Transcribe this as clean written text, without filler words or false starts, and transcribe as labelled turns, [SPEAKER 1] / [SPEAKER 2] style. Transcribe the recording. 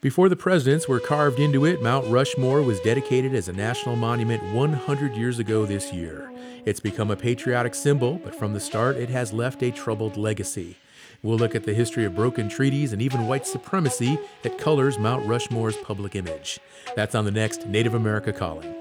[SPEAKER 1] Before the presidents were carved into it, Mount Rushmore was dedicated as a national monument 100 years ago this year. It's become a patriotic symbol, but from the start, it has left a troubled legacy. We'll look at the history of broken treaties and even white supremacy that colors Mount Rushmore's public image. That's on the next Native America Calling.